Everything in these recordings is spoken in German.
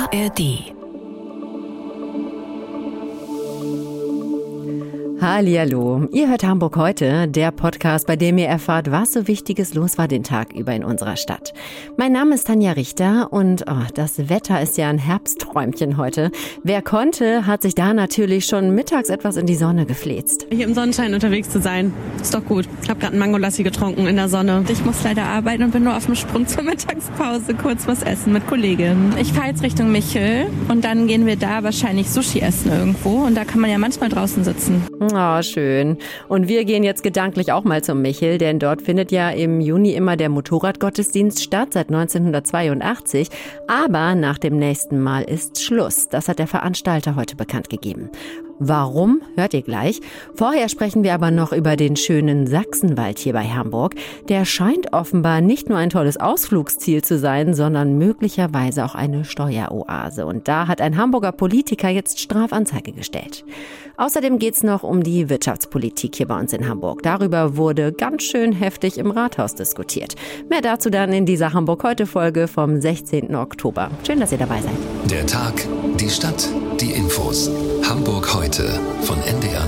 ARD. Hallihallo, ihr hört Hamburg heute, der Podcast, bei dem ihr erfahrt, was so Wichtiges los war den Tag über in unserer Stadt. Mein Name ist Tanja Richter und das Wetter ist ja ein Herbstträumchen heute. Wer konnte, hat sich da natürlich schon mittags etwas in die Sonne gefläzt. Hier im Sonnenschein unterwegs zu sein, ist doch gut. Ich habe gerade einen Mangolassi getrunken in der Sonne. Ich muss leider arbeiten und bin nur auf dem Sprung zur Mittagspause, kurz was essen mit Kolleginnen. Ich fahre jetzt Richtung Michel und dann gehen wir da wahrscheinlich Sushi essen irgendwo und da kann man ja manchmal draußen sitzen. Oh, schön. Und wir gehen jetzt gedanklich auch mal zum Michel, denn dort findet ja im Juni immer der Motorradgottesdienst statt, seit 1982. Aber nach dem nächsten Mal ist Schluss. Das hat der Veranstalter heute bekannt gegeben. Warum, hört ihr gleich. Vorher sprechen wir aber noch über den schönen Sachsenwald hier bei Hamburg. Der scheint offenbar nicht nur ein tolles Ausflugsziel zu sein, sondern möglicherweise auch eine Steueroase. Und da hat ein Hamburger Politiker jetzt Strafanzeige gestellt. Außerdem geht's noch um die Wirtschaftspolitik hier bei uns in Hamburg. Darüber wurde ganz schön heftig im Rathaus diskutiert. Mehr dazu dann in dieser Hamburg-Heute-Folge vom 16. Oktober. Schön, dass ihr dabei seid. Der Tag, die Stadt, die Infos. Hamburg heute von NDR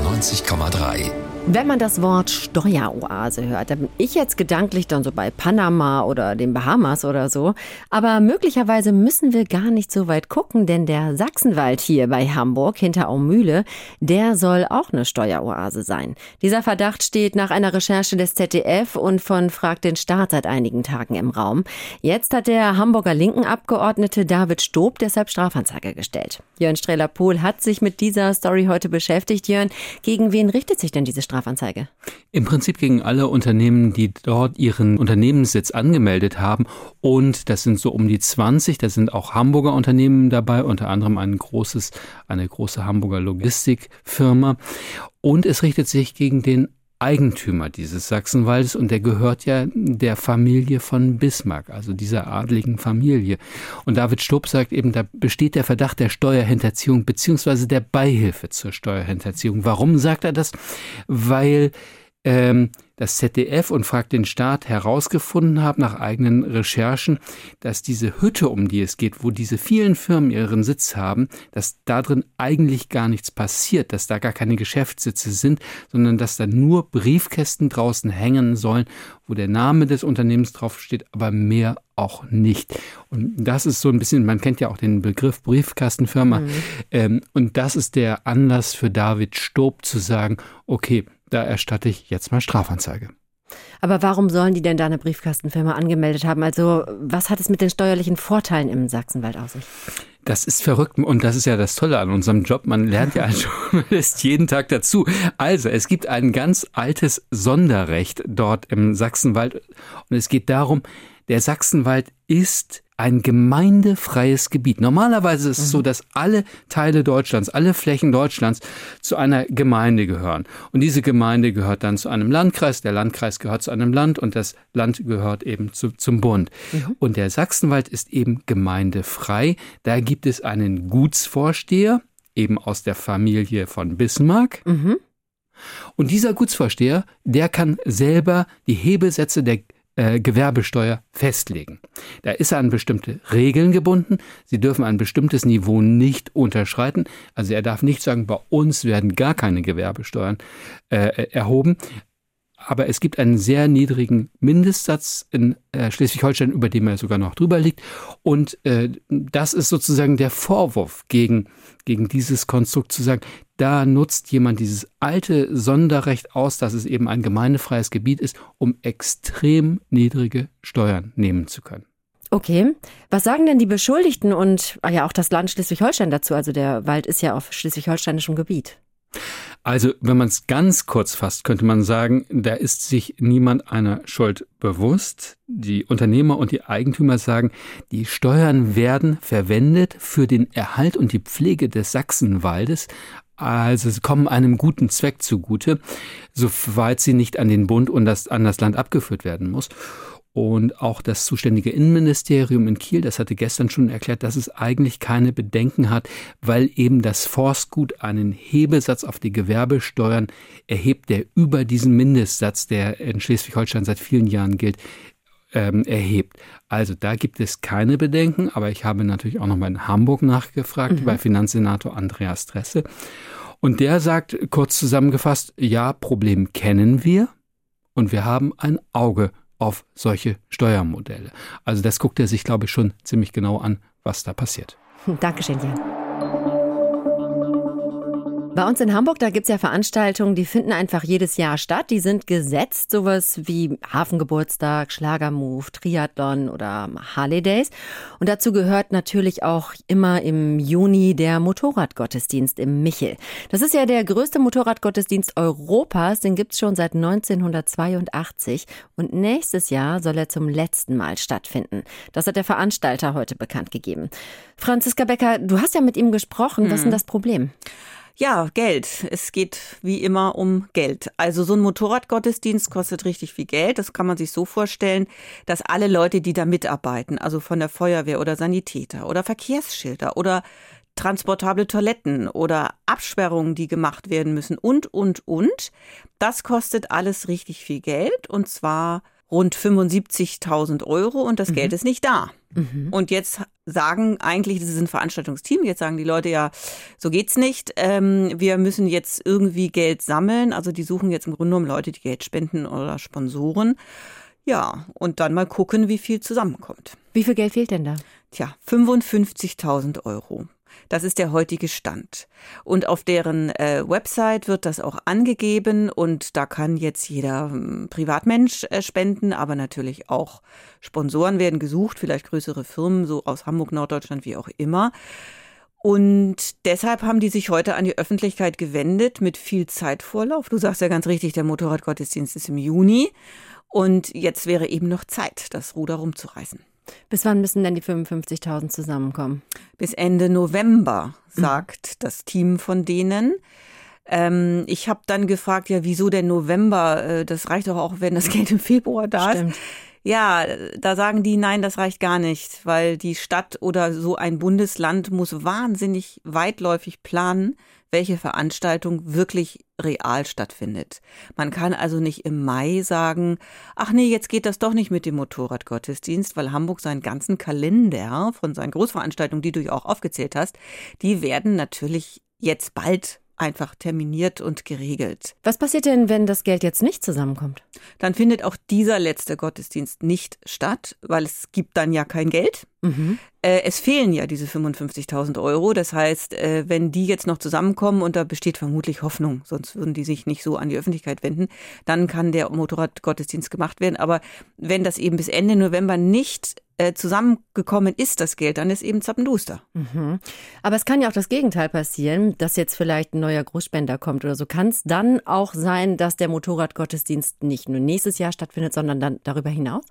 90,3. Wenn man das Wort Steueroase hört, dann bin ich jetzt gedanklich dann so bei Panama oder den Bahamas oder so. Aber möglicherweise müssen wir gar nicht so weit gucken, denn der Sachsenwald hier bei Hamburg hinter Aumühle, der soll auch eine Steueroase sein. Dieser Verdacht steht nach einer Recherche des ZDF und von Frag den Staat seit einigen Tagen im Raum. Jetzt hat der Hamburger Linken-Abgeordnete David Stob deshalb Strafanzeige gestellt. Jörn Strehler-Pohl hat sich mit dieser Story heute beschäftigt. Jörn, gegen wen richtet sich denn diese Strafanzeige? Im Prinzip gegen alle Unternehmen, die dort ihren Unternehmenssitz angemeldet haben. Und das sind so um die 20. Da sind auch Hamburger Unternehmen dabei, unter anderem eine große Hamburger Logistikfirma. Und es richtet sich gegen den Eigentümer dieses Sachsenwaldes und der gehört ja der Familie von Bismarck, also dieser adligen Familie. Und David Stob sagt eben, da besteht der Verdacht der Steuerhinterziehung beziehungsweise der Beihilfe zur Steuerhinterziehung. Warum sagt er das? Weil das ZDF und Frag den Staat herausgefunden haben nach eigenen Recherchen, dass diese Hütte, um die es geht, wo diese vielen Firmen ihren Sitz haben, dass da drin eigentlich gar nichts passiert, dass da gar keine Geschäftssitze sind, sondern dass da nur Briefkästen draußen hängen sollen, wo der Name des Unternehmens draufsteht, aber mehr auch nicht. Und das ist so ein bisschen, man kennt ja auch den Begriff Briefkastenfirma, und das ist der Anlass für David Stob zu sagen, okay, da erstatte ich jetzt mal Strafanzeige. Aber warum sollen die denn da eine Briefkastenfirma angemeldet haben? Also was hat es mit den steuerlichen Vorteilen im Sachsenwald auf sich? Das ist verrückt und das ist ja das Tolle an unserem Job. Man lernt ja als Journalist jeden Tag dazu. Also es gibt ein ganz altes Sonderrecht dort im Sachsenwald und es geht darum, der Sachsenwald ist ein gemeindefreies Gebiet. Normalerweise ist es so, dass alle Teile Deutschlands, alle Flächen Deutschlands zu einer Gemeinde gehören. Und diese Gemeinde gehört dann zu einem Landkreis, der Landkreis gehört zu einem Land und das Land gehört eben zum Bund. Und der Sachsenwald ist eben gemeindefrei. Da gibt es einen Gutsvorsteher, eben aus der Familie von Bismarck. Und dieser Gutsvorsteher, der kann selber die Hebelsätze der Gewerbesteuer festlegen. Da ist er an bestimmte Regeln gebunden. Sie dürfen ein bestimmtes Niveau nicht unterschreiten. Also er darf nicht sagen, bei uns werden gar keine Gewerbesteuern erhoben. Aber es gibt einen sehr niedrigen Mindestsatz in Schleswig-Holstein, über dem er sogar noch drüber liegt. Und das ist sozusagen der Vorwurf gegen dieses Konstrukt, zu sagen, da nutzt jemand dieses alte Sonderrecht aus, dass es eben ein gemeindefreies Gebiet ist, um extrem niedrige Steuern nehmen zu können. Okay, was sagen denn die Beschuldigten und ja auch das Land Schleswig-Holstein dazu? Also der Wald ist ja auf schleswig-holsteinischem Gebiet. Also wenn man es ganz kurz fasst, könnte man sagen, da ist sich niemand einer Schuld bewusst. Die Unternehmer und die Eigentümer sagen, die Steuern werden verwendet für den Erhalt und die Pflege des Sachsenwaldes. Also sie kommen einem guten Zweck zugute, soweit sie nicht an den Bund und an das Land abgeführt werden muss. Und auch das zuständige Innenministerium in Kiel, das hatte gestern schon erklärt, dass es eigentlich keine Bedenken hat, weil eben das Forstgut einen Hebesatz auf die Gewerbesteuern erhebt, der über diesen Mindestsatz, der in Schleswig-Holstein seit vielen Jahren gilt, erhebt. Also da gibt es keine Bedenken, aber ich habe natürlich auch nochmal in Hamburg nachgefragt bei Finanzsenator Andreas Dresse. Und der sagt kurz zusammengefasst, ja, Problem kennen wir und wir haben ein Auge auf solche Steuermodelle. Also das guckt er sich, glaube ich, schon ziemlich genau an, was da passiert. Dankeschön, Jan. Bei uns in Hamburg, da gibt's ja Veranstaltungen, die finden einfach jedes Jahr statt. Die sind gesetzt, sowas wie Hafengeburtstag, Schlagermove, Triathlon oder Harley Days. Und dazu gehört natürlich auch immer im Juni der Motorradgottesdienst im Michel. Das ist ja der größte Motorradgottesdienst Europas, den gibt's schon seit 1982. Und nächstes Jahr soll er zum letzten Mal stattfinden. Das hat der Veranstalter heute bekannt gegeben. Franziska Becker, du hast ja mit ihm gesprochen. Was ist denn das Problem? Ja, Geld. Es geht wie immer um Geld. Also so ein Motorradgottesdienst kostet richtig viel Geld. Das kann man sich so vorstellen, dass alle Leute, die da mitarbeiten, also von der Feuerwehr oder Sanitäter oder Verkehrsschilder oder transportable Toiletten oder Absperrungen, die gemacht werden müssen und. Das kostet alles richtig viel Geld und zwar rund 75.000 € und das Geld ist nicht da. Und jetzt sagen eigentlich, das ist ein Veranstaltungsteam, jetzt sagen die Leute ja, so geht's nicht, wir müssen jetzt irgendwie Geld sammeln, also die suchen jetzt im Grunde genommen Leute, die Geld spenden oder Sponsoren. Ja, und dann mal gucken, wie viel zusammenkommt. Wie viel Geld fehlt denn da? Tja, 55.000 €. Das ist der heutige Stand. Und auf deren Website wird das auch angegeben und da kann jetzt jeder Privatmensch spenden, aber natürlich auch Sponsoren werden gesucht, vielleicht größere Firmen, so aus Hamburg, Norddeutschland, wie auch immer. Und deshalb haben die sich heute an die Öffentlichkeit gewendet mit viel Zeitvorlauf. Du sagst ja ganz richtig, der Motorradgottesdienst ist im Juni und jetzt wäre eben noch Zeit, das Ruder rumzureißen. Bis wann müssen denn die 55.000 zusammenkommen? Bis Ende November, sagt das Team von denen. Ich habe dann gefragt, ja, wieso denn November? Das reicht doch auch, wenn das Geld im Februar da ist. Ja, da sagen die, nein, das reicht gar nicht, weil die Stadt oder so ein Bundesland muss wahnsinnig weitläufig planen, welche Veranstaltung wirklich real stattfindet. Man kann also nicht im Mai sagen, ach nee, jetzt geht das doch nicht mit dem Motorradgottesdienst, weil Hamburg seinen ganzen Kalender von seinen Großveranstaltungen, die du ja auch aufgezählt hast, die werden natürlich jetzt bald einfach terminiert und geregelt. Was passiert denn, wenn das Geld jetzt nicht zusammenkommt? Dann findet auch dieser letzte Gottesdienst nicht statt, weil es gibt dann ja kein Geld. Es fehlen ja diese 55.000 €. Das heißt, wenn die jetzt noch zusammenkommen, und da besteht vermutlich Hoffnung, sonst würden die sich nicht so an die Öffentlichkeit wenden, dann kann der Motorradgottesdienst gemacht werden. Aber wenn das eben bis Ende November nicht zusammengekommen ist, das Geld, dann ist eben zappenduster. Aber es kann ja auch das Gegenteil passieren, dass jetzt vielleicht ein neuer Großspender kommt oder so. Kann es dann auch sein, dass der Motorradgottesdienst nicht nur nächstes Jahr stattfindet, sondern dann darüber hinaus?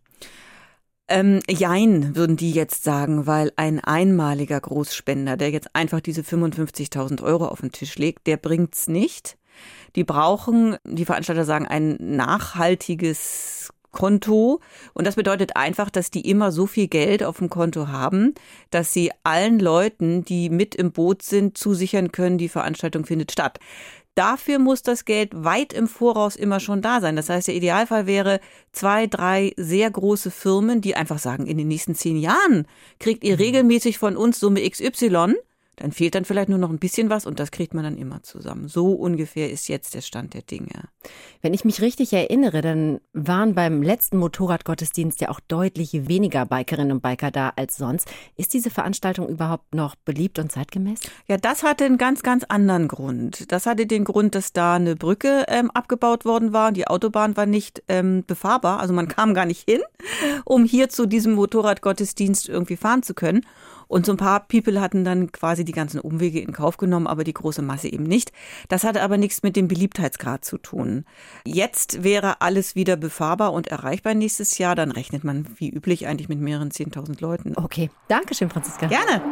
Jein, würden die jetzt sagen, weil ein einmaliger Großspender, der jetzt einfach diese 55.000 € auf den Tisch legt, der bringt's nicht. Die brauchen, die Veranstalter sagen, ein nachhaltiges Konto. Und das bedeutet einfach, dass die immer so viel Geld auf dem Konto haben, dass sie allen Leuten, die mit im Boot sind, zusichern können, die Veranstaltung findet statt. Dafür muss das Geld weit im Voraus immer schon da sein. Das heißt, der Idealfall wäre 2, 3 sehr große Firmen, die einfach sagen, in den nächsten 10 Jahren kriegt ihr regelmäßig von uns Summe XY. Dann fehlt dann vielleicht nur noch ein bisschen was und das kriegt man dann immer zusammen. So ungefähr ist jetzt der Stand der Dinge. Wenn ich mich richtig erinnere, dann waren beim letzten Motorradgottesdienst ja auch deutlich weniger Bikerinnen und Biker da als sonst. Ist diese Veranstaltung überhaupt noch beliebt und zeitgemäß? Ja, das hatte einen ganz, ganz anderen Grund. Das hatte den Grund, dass da eine Brücke abgebaut worden war. Die Autobahn war nicht befahrbar, also man kam gar nicht hin, um hier zu diesem Motorradgottesdienst irgendwie fahren zu können. Und so ein paar People hatten dann quasi die ganzen Umwege in Kauf genommen, aber die große Masse eben nicht. Das hatte aber nichts mit dem Beliebtheitsgrad zu tun. Jetzt wäre alles wieder befahrbar und erreichbar nächstes Jahr. Dann rechnet man wie üblich eigentlich mit mehreren 10.000 Leuten. Okay, danke schön, Franziska. Gerne.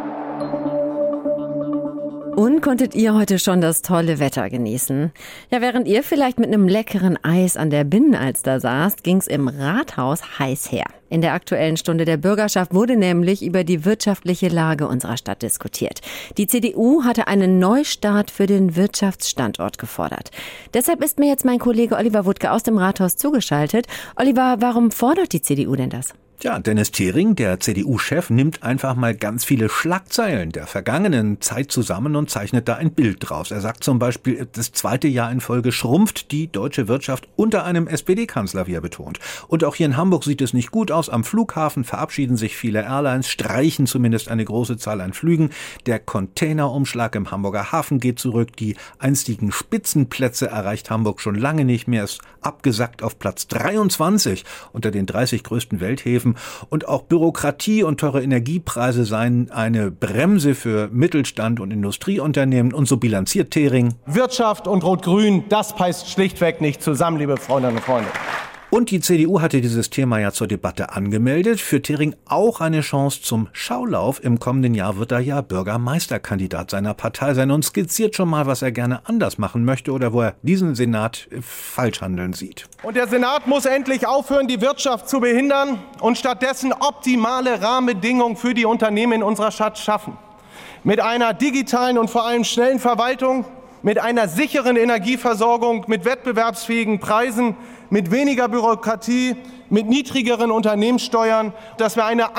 Und konntet ihr heute schon das tolle Wetter genießen? Ja, während ihr vielleicht mit einem leckeren Eis an der Binnenalster saßt, ging's im Rathaus heiß her. In der Aktuellen Stunde der Bürgerschaft wurde nämlich über die wirtschaftliche Lage unserer Stadt diskutiert. Die CDU hatte einen Neustart für den Wirtschaftsstandort gefordert. Deshalb ist mir jetzt mein Kollege Oliver Wuttke aus dem Rathaus zugeschaltet. Oliver, warum fordert die CDU denn das? Ja, Dennis Thering, der CDU-Chef, nimmt einfach mal ganz viele Schlagzeilen der vergangenen Zeit zusammen und zeichnet da ein Bild draus. Er sagt zum Beispiel, das zweite Jahr in Folge schrumpft die deutsche Wirtschaft unter einem SPD-Kanzler, wie er betont. Und auch hier in Hamburg sieht es nicht gut aus. Am Flughafen verabschieden sich viele Airlines, streichen zumindest eine große Zahl an Flügen. Der Containerumschlag im Hamburger Hafen geht zurück. Die einstigen Spitzenplätze erreicht Hamburg schon lange nicht mehr. Ist abgesackt auf Platz 23 unter den 30 größten Welthäfen. Und auch Bürokratie und teure Energiepreise seien eine Bremse für Mittelstand und Industrieunternehmen. Und so bilanziert Thering: Wirtschaft und Rot-Grün, das passt schlichtweg nicht zusammen, liebe Freundinnen und Freunde. Und die CDU hatte dieses Thema ja zur Debatte angemeldet. Für Thering auch eine Chance zum Schaulauf. Im kommenden Jahr wird er ja Bürgermeisterkandidat seiner Partei sein und skizziert schon mal, was er gerne anders machen möchte oder wo er diesen Senat falsch handeln sieht. Und der Senat muss endlich aufhören, die Wirtschaft zu behindern und stattdessen optimale Rahmenbedingungen für die Unternehmen in unserer Stadt schaffen. Mit einer digitalen und vor allem schnellen Verwaltung, mit einer sicheren Energieversorgung, mit wettbewerbsfähigen Preisen, mit weniger Bürokratie, mit niedrigeren Unternehmenssteuern, dass wir eine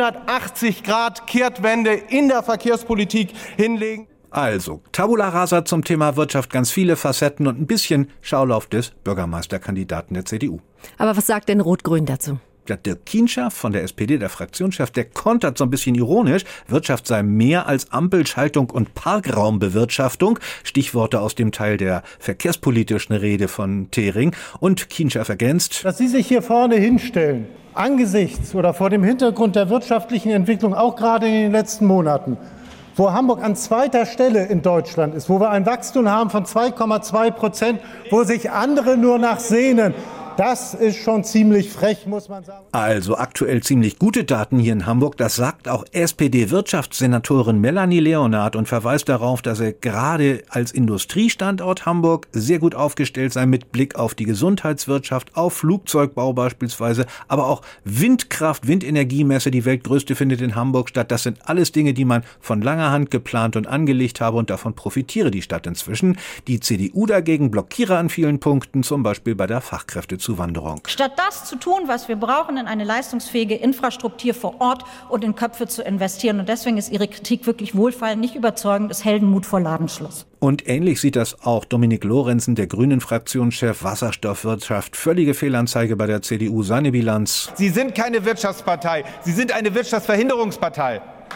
180-Grad-Kehrtwende in der Verkehrspolitik hinlegen. Also, Tabula rasa zum Thema Wirtschaft, ganz viele Facetten und ein bisschen Schaulauf des Bürgermeisterkandidaten der CDU. Aber was sagt denn Rot-Grün dazu? Ja, Dirk Kienscher von der SPD, der Fraktionschef, der kontert so ein bisschen ironisch. Wirtschaft sei mehr als Ampelschaltung und Parkraumbewirtschaftung. Stichworte aus dem Teil der verkehrspolitischen Rede von Thering. Und Kienscher ergänzt: Dass Sie sich hier vorne hinstellen, angesichts oder vor dem Hintergrund der wirtschaftlichen Entwicklung, auch gerade in den letzten Monaten, wo Hamburg an zweiter Stelle in Deutschland ist, wo wir ein Wachstum haben von 2,2%, wo sich andere nur nach sehnen. Das ist schon ziemlich frech, muss man sagen. Also aktuell ziemlich gute Daten hier in Hamburg. Das sagt auch SPD-Wirtschaftssenatorin Melanie Leonard und verweist darauf, dass er gerade als Industriestandort Hamburg sehr gut aufgestellt sei mit Blick auf die Gesundheitswirtschaft, auf Flugzeugbau beispielsweise, aber auch Windkraft, Windenergiemesse, die weltgrößte, findet in Hamburg statt. Das sind alles Dinge, die man von langer Hand geplant und angelegt habe und davon profitiere die Stadt inzwischen. Die CDU dagegen blockiere an vielen Punkten, zum Beispiel bei der Fachkräftezuwanderung. Statt das zu tun, was wir brauchen, in eine leistungsfähige Infrastruktur vor Ort und in Köpfe zu investieren. Und deswegen ist Ihre Kritik wirklich wohlfeil, nicht überzeugend, ist Heldenmut vor Ladenschluss. Und ähnlich sieht das auch Dominik Lorenzen, der Grünen-Fraktionschef. Wasserstoffwirtschaft, völlige Fehlanzeige bei der CDU, seine Bilanz: Sie sind keine Wirtschaftspartei, Sie sind eine Wirtschaftsverhinderungspartei.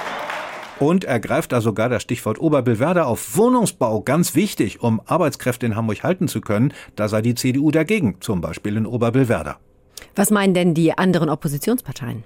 Und er greift da sogar das Stichwort Oberbillwerder auf. Wohnungsbau, ganz wichtig, um Arbeitskräfte in Hamburg halten zu können. Da sei die CDU dagegen, zum Beispiel in Oberbillwerder. Was meinen denn die anderen Oppositionsparteien?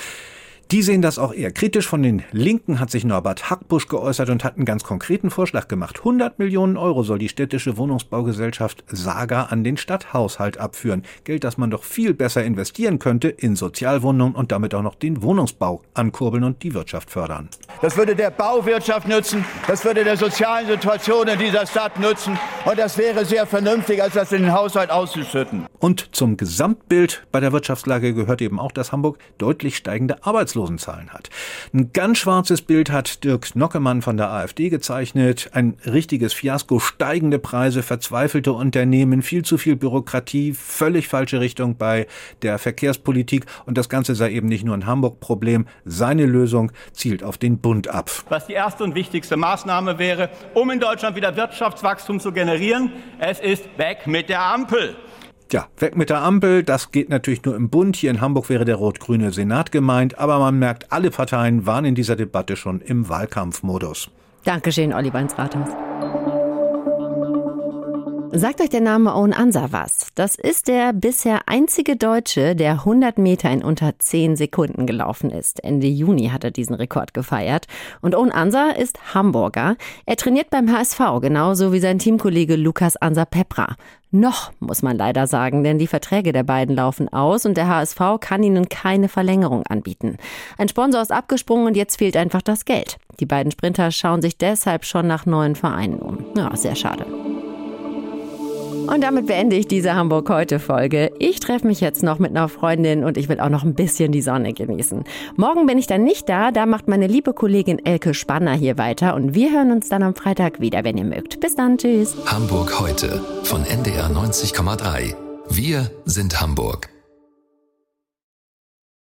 Die sehen das auch eher kritisch. Von den Linken hat sich Norbert Hackbusch geäußert und hat einen ganz konkreten Vorschlag gemacht. 100 Millionen Euro soll die städtische Wohnungsbaugesellschaft Saga an den Stadthaushalt abführen. Geld, das man doch viel besser investieren könnte in Sozialwohnungen und damit auch noch den Wohnungsbau ankurbeln und die Wirtschaft fördern. Das würde der Bauwirtschaft nützen, das würde der sozialen Situation in dieser Stadt nützen und das wäre sehr vernünftig, als das in den Haushalt auszuschütten. Und zum Gesamtbild bei der Wirtschaftslage gehört eben auch, dass Hamburg deutlich steigende Arbeitslosenzahlen hat. Ein ganz schwarzes Bild hat Dirk Nockemann von der AfD gezeichnet. Ein richtiges Fiasko, steigende Preise, verzweifelte Unternehmen, viel zu viel Bürokratie, völlig falsche Richtung bei der Verkehrspolitik. Und das Ganze sei eben nicht nur ein Hamburg-Problem. Seine Lösung zielt auf den Bund ab. Was die erste und wichtigste Maßnahme wäre, um in Deutschland wieder Wirtschaftswachstum zu generieren, es ist weg mit der Ampel. Ja, weg mit der Ampel, das geht natürlich nur im Bund. Hier in Hamburg wäre der rot-grüne Senat gemeint. Aber man merkt, alle Parteien waren in dieser Debatte schon im Wahlkampfmodus. Dankeschön, Olli Beins-Rathaus. Sagt euch der Name Owen Ansa was? Das ist der bisher einzige Deutsche, der 100 Meter in unter 10 Sekunden gelaufen ist. Ende Juni hat er diesen Rekord gefeiert. Und Owen Ansa ist Hamburger. Er trainiert beim HSV, genauso wie sein Teamkollege Lukas Ansa-Pepra. Noch, muss man leider sagen, denn die Verträge der beiden laufen aus und der HSV kann ihnen keine Verlängerung anbieten. Ein Sponsor ist abgesprungen und jetzt fehlt einfach das Geld. Die beiden Sprinter schauen sich deshalb schon nach neuen Vereinen um. Ja, sehr schade. Und damit beende ich diese Hamburg-Heute-Folge. Ich treffe mich jetzt noch mit einer Freundin und ich will auch noch ein bisschen die Sonne genießen. Morgen bin ich dann nicht da macht meine liebe Kollegin Elke Spanner hier weiter und wir hören uns dann am Freitag wieder, wenn ihr mögt. Bis dann, tschüss. Hamburg Heute von NDR 90,3. Wir sind Hamburg.